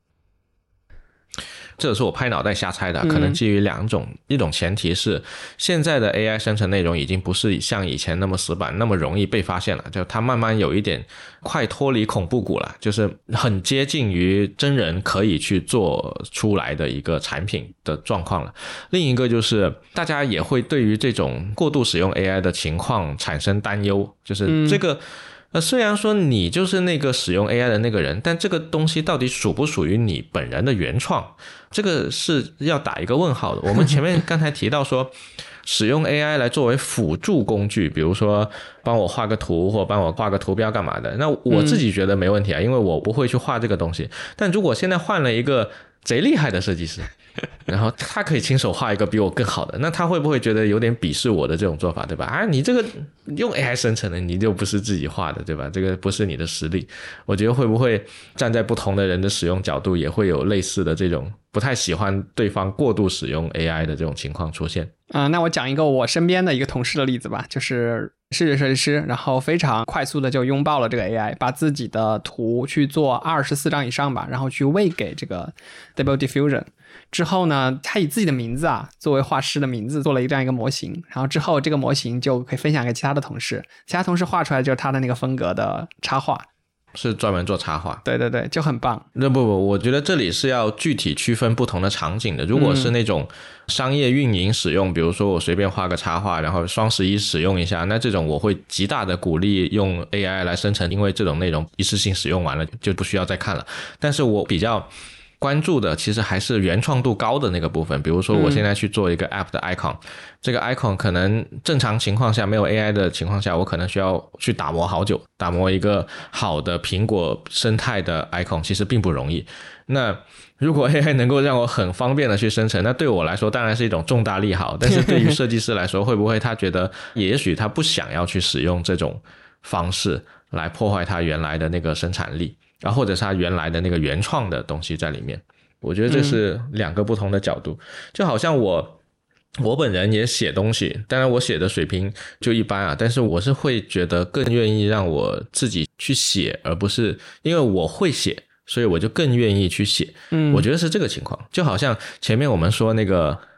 这是我拍脑袋瞎猜的，可能基于2种，一种前提是现在的 AI 生成内容已经不是像以前那么死板那么容易被发现了，就它慢慢有一点快脱离恐怖谷了，就是很接近于真人可以去做出来的一个产品的状况了。另一个就是大家也会对于这种过度使用 AI 的情况产生担忧，就是这个虽然说你就是那个使用 AI 的那个人，但这个东西到底属不属于你本人的原创，这个是要打一个问号的。我们前面刚才提到说使用 AI 来作为辅助工具，比如说帮我画个图或帮我画个图标干嘛的，那我自己觉得没问题啊，因为我不会去画这个东西。但如果现在换了一个贼厉害的设计师，然后他可以亲手画一个比我更好的，那他会不会觉得有点鄙视我的这种做法，对吧？你这个用 AI 生成的，你就不是自己画的，对吧？这个不是你的实力。我觉得会不会站在不同的人的使用角度，也会有类似的这种不太喜欢对方过度使用 AI 的这种情况出现。 那我讲一个我身边的一个同事的例子吧，就是视觉设计师，然后非常快速的就拥抱了这个 AI， 把自己的图去做24张以上吧，然后去喂给这个 Stable Diffusion。之后呢，他以自己的名字作为画师的名字做了这样一个模型，然后之后这个模型就可以分享给其他的同事，其他同事画出来就是他的那个风格的插画， 是专门做插画。 对对对，就很棒。 不，我觉得这里是要具体区分不同的场景的。如果是那种商业运营使用，比如说我随便画个插画，然后双11使用一下，那这种我会极大的鼓励用 AI 来生成，因为这种内容一次性使用完了就不需要再看了。但是我比较关注的其实还是原创度高的那个部分，比如说我现在去做一个 app 的 icon，这个 icon 可能正常情况下没有 AI 的情况下，我可能需要去打磨好久，打磨一个好的苹果生态的 icon 其实并不容易。那如果 AI 能够让我很方便的去生成，那对我来说当然是一种重大利好，但是对于设计师来说会不会他觉得也许他不想要去使用这种方式来破坏他原来的那个生产力，然后或者是他原来的那个原创的东西在里面。我觉得这是2个不同的角度。就好像我本人也写东西，当然我写的水平就一般但是我是会觉得更愿意让我自己去写，而不是因为我会写所以我就更愿意去写。我觉得是这个情况。就好像前面我们说那个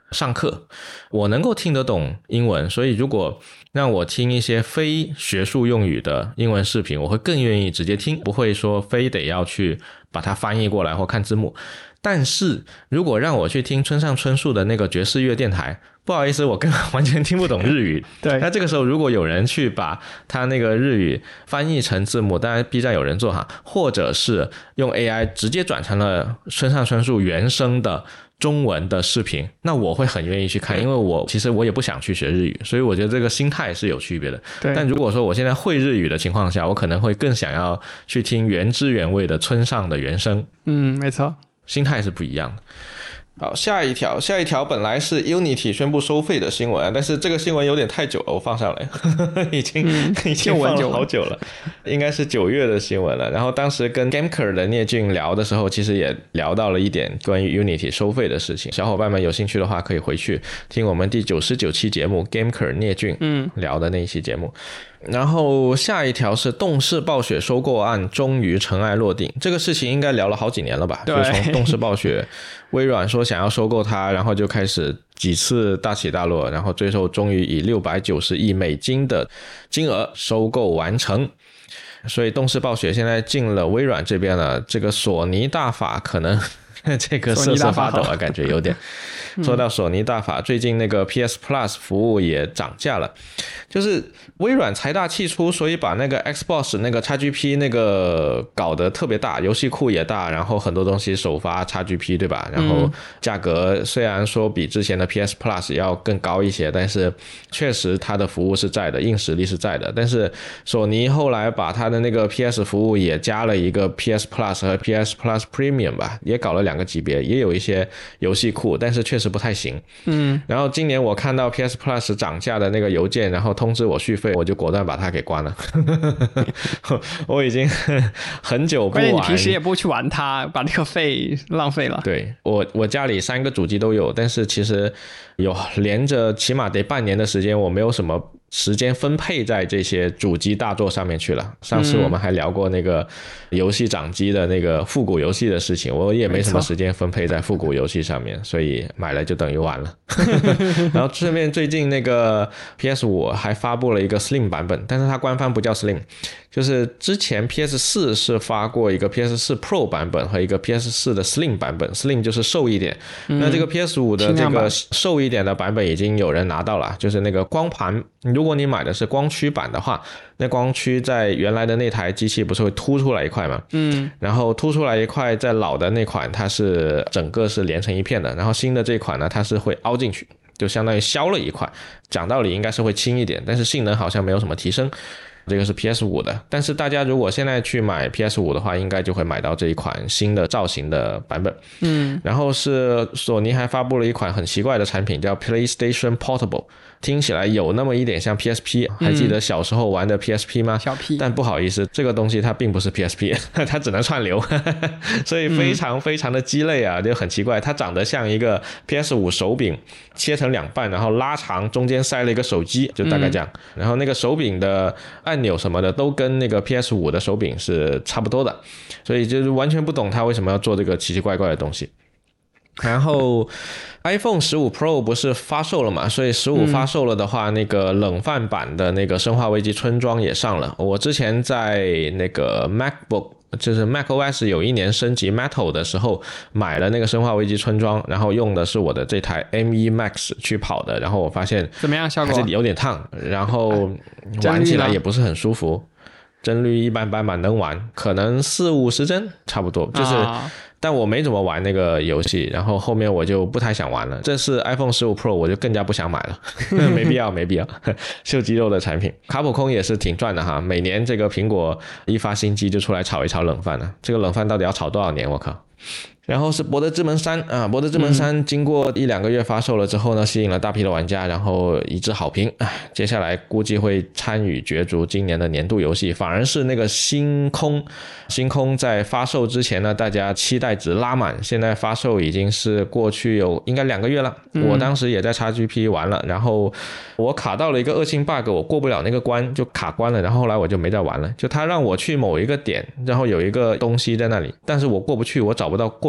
上课，我能够听得懂英文，所以如果让我听一些非学术用语的英文视频，我会更愿意直接听，不会说非得要去把它翻译过来或看字幕。但是如果让我去听村上春树的那个爵士乐电台，不好意思，我根本完全听不懂日语。 对， 那这个时候如果有人去把他那个日语翻译成字幕，当然 B 站有人做哈，或者是用 AI 直接转成了村上春树原声的中文的视频，那我会很愿意去看，因为其实我也不想去学日语，所以我觉得这个心态是有区别的。 对， 但如果说我现在会日语的情况下，我可能会更想要去听原汁原味的村上的原声。 没错， 心态是不一样的。好，下一条本来是 Unity 宣布收费的新闻，但是这个新闻有点太久了，我放上来已经放了好久了，应该是9月的新闻了。然后当时跟 Gameker 的聂俊聊的时候，其实也聊到了一点关于 Unity 收费的事情，小伙伴们有兴趣的话可以回去听我们第99期节目 Gameker 聂俊聊的那一期节目。然后下一条是动视暴雪收购案终于尘埃落定，这个事情应该聊了好几年了吧，就从动视暴雪微软说想要收购它，然后就开始几次大起大落，然后最后终于以$690亿的金额收购完成。所以动视暴雪现在进了微软这边了，这个索尼大法可能这个瑟瑟发抖啊，感觉有点。说到索尼大法，最近那个 PS Plus 服务也涨价了，就是微软财大气粗，所以把那个 Xbox 那个 XGP 那个搞得特别大，游戏库也大，然后很多东西首发 XGP 对吧？然后价格虽然说比之前的 PS Plus 要更高一些，但是确实它的服务是在的，硬实力是在的。但是索尼后来把它的那个 PS 服务也加了一个 PS Plus 和 PS Plus Premium 吧，也搞了2个级别，也有一些游戏库，但是确实不太行。然后今年我看到 PS Plus 涨价的那个邮件，然后通知我续费，我就果断把它给关了。我已经很久不玩， 关键你平时也不去玩它，把这个费浪费了。 对，我家里3个主机都有，但是其实有连着起码得半年的时间，我没有什么时间分配在这些主机大作上面去了。上次我们还聊过那个游戏掌机的那个复古游戏的事情，我也没什么时间分配在复古游戏上面，所以买了就等于完了。然后顺便最近那个 PS5 还发布了一个 Slim 版本，但是它官方不叫 Slim， 就是之前 PS4 是发过一个 PS4 Pro 版本和一个 PS4 的 Slim 版本， Slim 就是瘦一点。那这个 PS5 的这个瘦一点的版本已经有人拿到了，就是那个光盘，如果你买的是光驱版的话，那光驱在原来的那台机器不是会凸出来一块吗？然后凸出来一块，在老的那款它是整个是连成一片的，然后新的这款呢它是会凹进去，就相当于削了一块，讲道理应该是会轻一点，但是性能好像没有什么提升。这个是 PS5 的，但是大家如果现在去买 PS5 的话，应该就会买到这一款新的造型的版本。然后是索尼还发布了一款很奇怪的产品，叫 PlayStation Portable， 听起来有那么一点像 PSP， 还记得小时候玩的 PSP 吗？ 小 P。 但不好意思，这个东西它并不是 PSP， 它只能串流，所以非常非常的鸡肋啊，就很奇怪。它长得像一个 PS5 手柄切成2半，然后拉长，中间塞了一个手机，就大概这样。然后那个手柄的按钮什么的都跟那个 PS5 的手柄是差不多的，所以就是完全不懂它为什么要做这个奇奇怪怪的东西。然后 iPhone 15 Pro 不是发售了嘛，所以15发售了的话，那个冷饭版的那个生化危机村庄也上了。我之前在那个 MacBook， 就是 macOS 有一年升级 Metal 的时候买了那个生化危机村庄，然后用的是我的这台 M1 Max 去跑的，然后我发现怎么样效果？ 还是有点烫，然后玩起来也不是很舒服，帧率一般般吧，能玩可能40-50帧差不多，就是但我没怎么玩那个游戏，然后后面我就不太想玩了。这是 iPhone 15 Pro 我就更加不想买了，没必要秀肌肉的产品。卡普空也是挺赚的哈，每年这个苹果一发新机就出来炒一炒冷饭了，这个冷饭到底要炒多少年我靠。然后是博德之门3啊，博德之门3经过1-2个月发售了之后呢，吸引了大批的玩家，然后一致好评。接下来估计会参与角逐今年的年度游戏，反而是那个星空在发售之前呢，大家期待值拉满，现在发售已经是过去有应该2个月了。我当时也在 XGP 玩了，然后我卡到了一个恶性 bug， 我过不了那个关就卡关了，然后后来我就没再玩了。就他让我去某一个点，然后有一个东西在那里，但是我过不去，我找不到过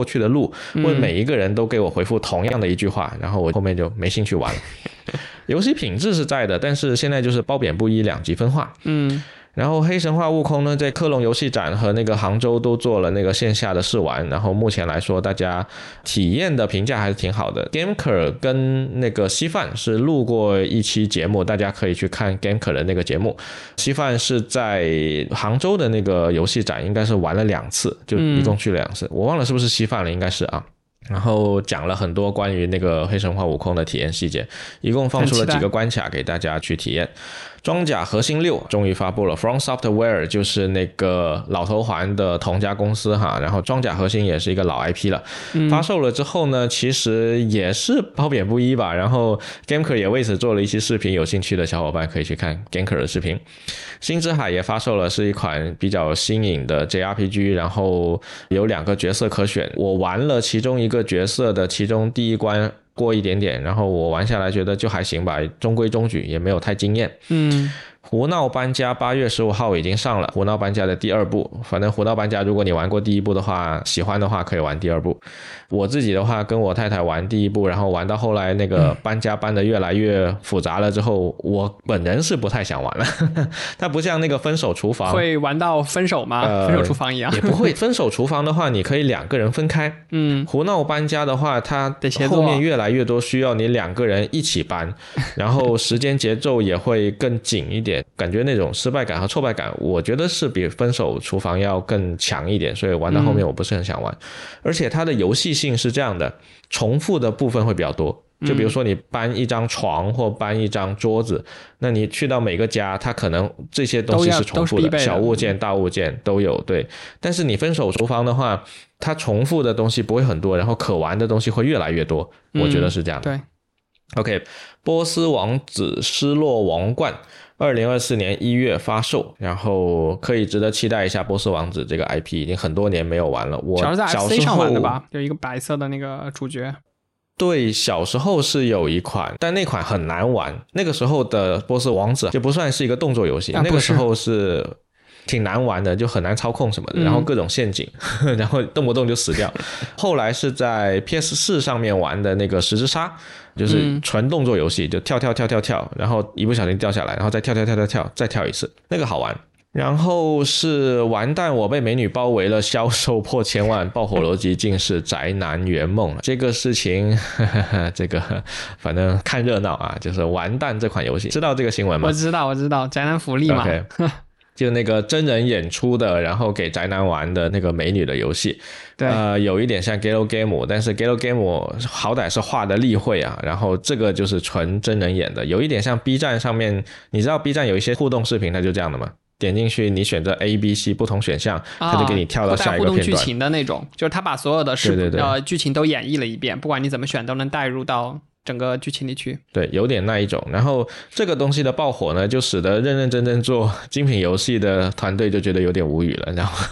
去的路，问每一个人都给我回复同样的一句话，然后我后面就没兴趣玩了。游戏品质是在的，但是现在就是褒贬不一，两极分化。然后黑神话悟空呢，在科隆游戏展和那个杭州都做了那个线下的试玩，然后目前来说大家体验的评价还是挺好的。Gameker 跟那个稀饭是录过一期节目，大家可以去看 Gameker 的那个节目。稀饭是在杭州的那个游戏展应该是玩了2次，就一共去了2次，我忘了是不是稀饭了，应该是啊。然后讲了很多关于那个黑神话悟空的体验细节，一共放出了几个关卡给大家去体验。装甲核心6终于发布了， From Software 就是那个老头环的同家公司哈，然后装甲核心也是一个老 IP 了。发售了之后呢，其实也是褒贬不一吧，然后 Gameker 也为此做了一期视频，有兴趣的小伙伴可以去看 Gameker 的视频。星之海也发售了，是一款比较新颖的 JRPG， 然后有2个角色可选，我玩了其中一个角色的其中第一关过一点点，然后我玩下来觉得就还行吧，中规中矩，也没有太惊艳。胡闹搬家8月15号已经上了，胡闹搬家的第2部，反正胡闹搬家如果你玩过第1部的话，喜欢的话可以玩第2部。我自己的话跟我太太玩第1部，然后玩到后来那个搬家搬得越来越复杂了之后，我本人是不太想玩了。它不像那个分手厨房会玩到分手吗？分手厨房一样也不会。分手厨房的话你可以2个人分开，胡闹搬家的话它后面越来越多需要你2个人一起搬，然后时间节奏也会更紧一点，感觉那种失败感和挫败感我觉得是比分手厨房要更强一点，所以玩到后面我不是很想玩。而且它的游戏性是这样的，重复的部分会比较多，就比如说你搬一张床或搬一张桌子，那你去到每个家它可能这些东西是重复的，小物件大物件都有，对。但是你分手厨房的话，它重复的东西不会很多，然后可玩的东西会越来越多，我觉得是这样的。 对。 OK， 波斯王子失落王冠2024年1月发售，然后可以值得期待一下。波斯王子这个 IP 已经很多年没有玩了，我小时候在 FC 上玩的吧，有一个白色的那个主角。 对，小时候是有一款，但那款很难玩。那个时候的波斯王子就不算是一个动作游戏，那个时候是挺难玩的，就很难操控什么的，然后各种陷阱，然后动不动就死掉。后来是在 PS4 上面玩的那个十之杀，就是纯动作游戏，就跳，然后一不小心掉下来，然后再跳，再跳一次，那个好玩。然后是完蛋我被美女包围了，销售破1000万，爆火逻辑竟是宅男圆梦。这个事情这个反正看热闹啊，就是完蛋这款游戏，知道这个新闻吗？ 我知道宅男福利嘛。 Okay. 就那个真人演出的，然后给宅男玩的那个美女的游戏， 对， 有一点像 Galgame， 但是 Galgame 好歹是画的立绘啊，然后这个就是纯真人演的，有一点像 B 站上面，你知道 B 站有一些互动视频它就这样的吗？点进去你选择 A、B、C 不同选项，它就给你跳到下一个片段， 互动剧情的那种，就是它把所有的剧情都演绎了一遍，不管你怎么选都能带入到整个剧情里去。对， 有点那一种。然后这个东西的爆火呢，就使得认认真真做精品游戏的团队就觉得有点无语了，然后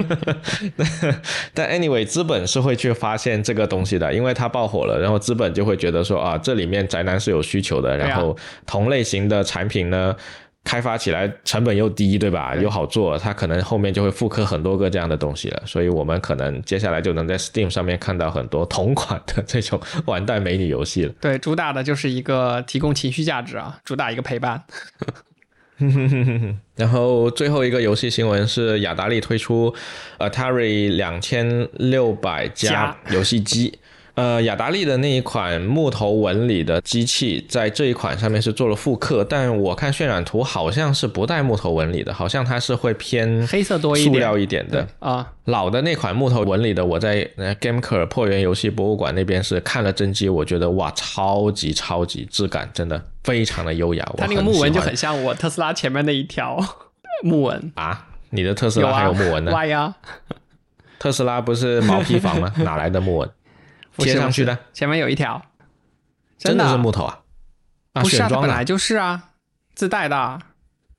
但 anyway 资本是会去发现这个东西的，因为它爆火了，然后资本就会觉得说啊，这里面宅男是有需求的，然后同类型的产品呢开发起来成本又低，对吧？又好做，它可能后面就会复刻很多个这样的东西了，所以我们可能接下来就能在 Steam 上面看到很多同款的这种完蛋美女游戏了。 对，主打的就是一个提供情绪价值啊，主打一个陪伴。 然后最后一个游戏新闻是雅达利推出 Atari 2600加游戏机。雅达利的那一款木头纹理的机器在这一款上面是做了复刻，但我看渲染图好像是不带木头纹理的，好像它是会偏黑色多一点塑料一点的啊。 老的那款木头纹理的，我在 Gameker 破原游戏博物馆那边是看了真机，我觉得哇，超级质感真的非常的优雅。 它那个木纹就很像我特斯拉前面那一条木纹啊。你的特斯拉还有木纹呢？ 歪呀， 特斯拉不是毛坯房吗？哪来的木纹？贴上去的， 前面有一条， 真的是木头啊？ 不是啊，本来就是啊，自带的。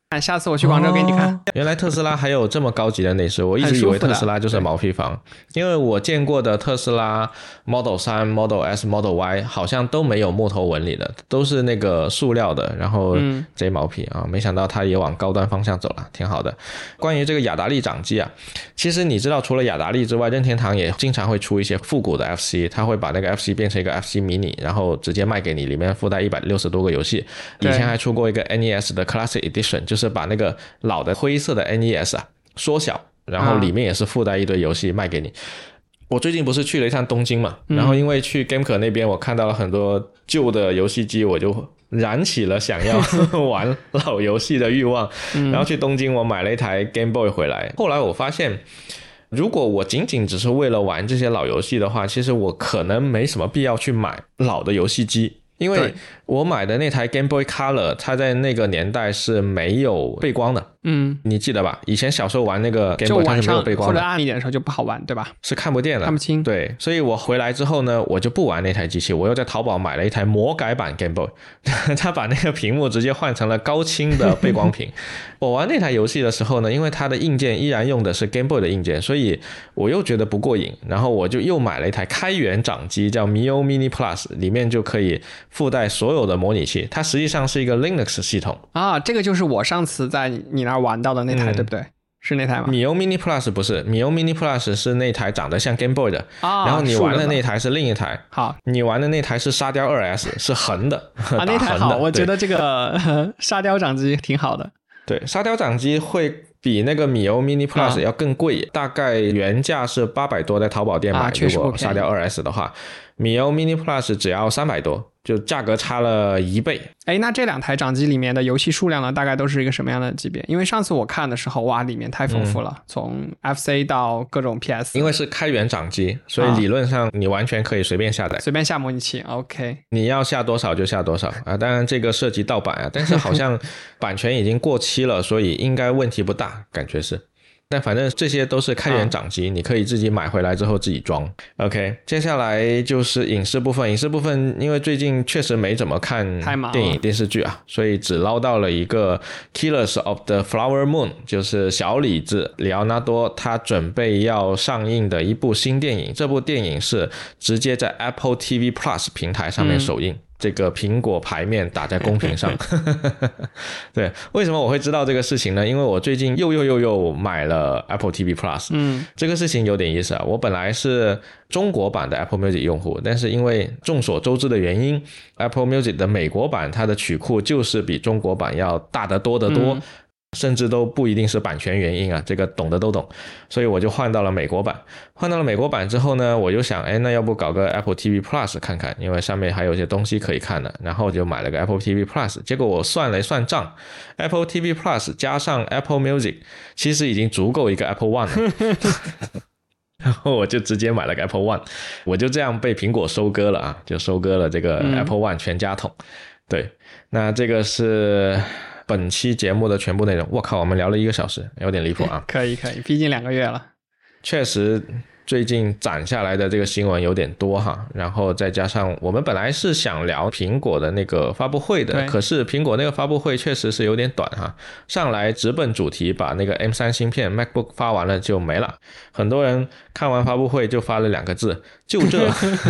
下次我去广州给你看。 原来特斯拉还有这么高级的内饰，我一直以为特斯拉就是毛坯房，因为我见过的特斯拉 Model 3 Model S Model Y 好像都没有木头纹理的，都是那个塑料的，然后贼毛坯啊，没想到它也往高端方向走了，挺好的。关于这个雅达利掌机啊，其实你知道除了雅达利之外，任天堂也经常会出一些复古的 FC， 它会把那个 FC 变成一个 FC mini， 然后直接卖给你，里面附带160多个游戏。以前还出过一个 NES 的 Classic Edition， 就是把那个老的灰色的 NES 啊缩小，然后里面也是附带一堆游戏卖给你。我最近不是去了一趟东京嘛，然后因为去 GameCube 那边我看到了很多旧的游戏机，我就燃起了想要玩老游戏的欲望，然后去东京我买了一台 Game Boy 回来。后来我发现如果我仅仅只是为了玩这些老游戏的话，其实我可能没什么必要去买老的游戏机，因为我买的那台 Game Boy Color 它在那个年代是没有背光的，你记得吧？以前小时候玩那个 Game Boy 它是没有背光的， 或者暗一点的时候就不好玩，对吧？ 是看不见的， 看不清。 对，所以我回来之后呢，我就不玩那台机器，我又在淘宝买了一台魔改版 Game Boy， 它把那个屏幕直接换成了高清的背光屏。我玩那台游戏的时候呢，因为它的硬件依然用的是 Game Boy 的硬件，所以我又觉得不过瘾，然后我就又买了一台开源掌机叫 Mio Mini Plus， 里面就可以附带所有的模拟器，它实际上是一个 Linux 系统啊。这个就是我上次在你那儿玩到的那台，对不对？是那台吗？ Mio Mini Plus 不是， Mio Mini Plus 是那台长得像 Game Boy 的，然后你玩的那台是另一台。 好， 你玩的那台是沙雕 2S， 是横的啊，那台好，我觉得这个沙雕掌机挺好的。 对，沙雕掌机会比那个 Mio Mini Plus 要更贵，大概原价是800多，在淘宝店买，如果沙雕 2S 的话，Mio Mini Plus 只要300多，就价格差了1倍。 那这两台掌机里面的游戏数量呢，大概都是一个什么样的级别？因为上次我看的时候，哇，里面太丰富了，从 FC 到各种 PS。 因为是开源掌机，所以理论上你完全可以随便下载， 随便下模拟器。OK， 你要下多少就下多少啊！当然这个涉及盗版啊，但是好像版权已经过期了，所以应该问题不大，感觉是。但反正这些都是开源掌机，你可以自己买回来之后自己装。OK， 接下来就是影视部分。影视部分因为最近确实没怎么看电影电视剧啊，所以只捞到了一个 Killers of the Flower Moon， 就是小李子里奥纳多他准备要上映的一部新电影。这部电影是直接在 Apple TV Plus 平台上面首映。这个苹果牌面打在公屏上对，为什么我会知道这个事情呢？因为我最近又买了 Apple TV Plus。这个事情有点意思啊。我本来是中国版的 Apple Music 用户，但是因为众所周知的原因， Apple Music 的美国版它的曲库就是比中国版要大得多得多，甚至都不一定是版权原因啊，这个懂的都懂。所以我就换到了美国版。换到了美国版之后呢，我就想那要不搞个 Apple TV Plus 看看，因为上面还有一些东西可以看的。然后就买了个 Apple TV Plus， 结果我算了一算账， Apple TV Plus 加上 Apple Music 其实已经足够一个 Apple One 了然后我就直接买了个 Apple One， 我就这样被苹果收割了啊，就收割了这个 Apple One 全家桶。对，那这个是本期节目的全部内容。我靠，我们聊了1个小时，有点离谱啊。 可以，毕竟2个月了。 确实最近攒下来的这个新闻有点多哈，然后再加上我们本来是想聊苹果的那个发布会的，可是苹果那个发布会确实是有点短哈，上来直奔主题，把那个 M3 芯片 MacBook 发完了就没了。很多人看完发布会就发了2个字，就这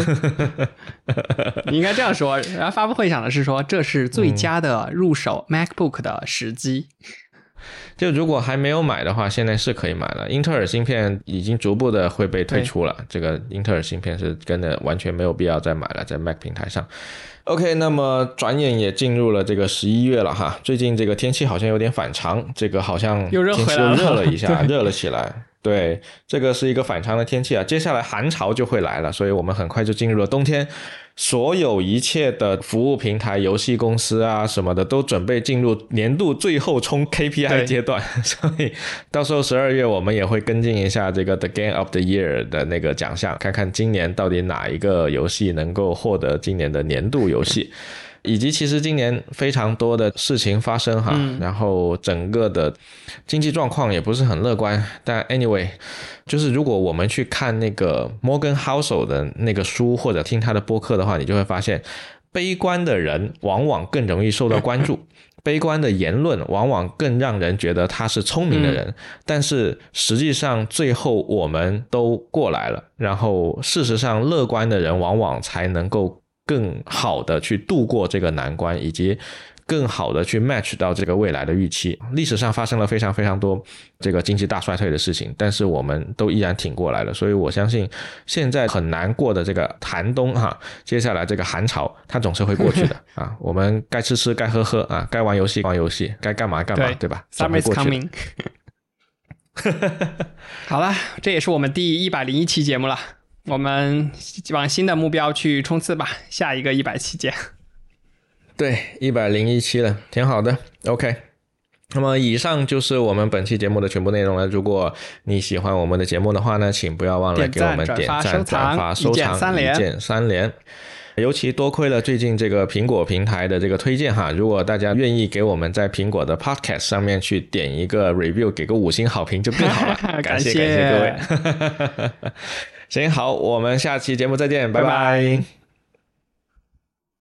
你应该这样说，然后发布会想的是说这是最佳的入手 MacBook 的时机。 就如果还没有买的话，现在是可以买了。英特尔芯片已经逐步的会被推出了，这个英特尔芯片是真的完全没有必要再买了，在 Mac 平台上。OK， 那么转眼也进入了这个11月了哈，最近这个天气好像有点反常，这个好像又热回来了， 天气又热了一下，热了起来。对，这个是一个反常的天气啊，接下来寒潮就会来了，所以我们很快就进入了冬天。所有一切的服务平台、游戏公司啊什么的都准备进入年度最后冲 KPI 阶段，所以到时候12月我们也会跟进一下这个 The Game of the Year 的那个奖项，看看今年到底哪一个游戏能够获得今年的年度游戏。以及其实今年非常多的事情发生哈，然后整个的经济状况也不是很乐观，但 anyway， 就是如果我们去看那个 Morgan Housel 的那个书或者听他的播客的话，你就会发现悲观的人往往更容易受到关注，悲观的言论往往更让人觉得他是聪明的人，但是实际上最后我们都过来了，然后事实上乐观的人往往才能够更好的去度过这个难关，以及更好的去 match 到这个未来的预期。历史上发生了非常非常多这个经济大衰退的事情，但是我们都依然挺过来了，所以我相信现在很难过的这个寒冬接下来这个寒潮它总是会过去的我们该吃吃该喝喝该玩游戏玩游戏，该干嘛干嘛， 对吧？ Summer is coming 好了，这也是我们第101期节目了，我们往新的目标去冲刺吧，下一个100期见。 对，101期了，挺好的。 OK， 那么以上就是我们本期节目的全部内容了。如果你喜欢我们的节目的话呢，请不要忘了给我们点赞、转发、收藏，一键3连。尤其多亏了最近这个苹果平台的这个推荐如果大家愿意给我们在苹果的 Podcast 上面去点一个 review， 给个5星好评就更好了。感谢各位。行，好，我们下期节目再见，拜拜。